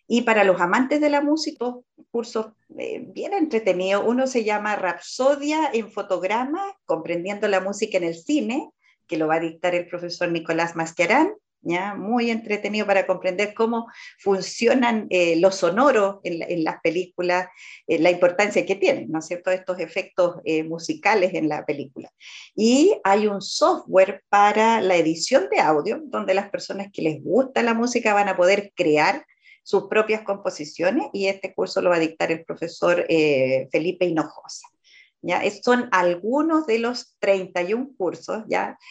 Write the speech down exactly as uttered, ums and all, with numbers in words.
Y para los amantes de la música, dos cursos eh, bien entretenidos. Uno se llama Rapsodia en fotograma, comprendiendo la música en el cine, que lo va a dictar el profesor Nicolás Masquiarán, ¿ya? Muy entretenido para comprender cómo funcionan eh, los sonoros en, la, en, las películas, eh, la importancia que tienen, ¿no es cierto?, estos efectos eh, musicales en la película. Y hay un software para la edición de audio, donde las personas que les gusta la música van a poder crear sus propias composiciones, y este curso lo va a dictar el profesor eh, Felipe Hinojosa. ¿Ya? Son algunos de los treinta y uno cursos, ¿ya?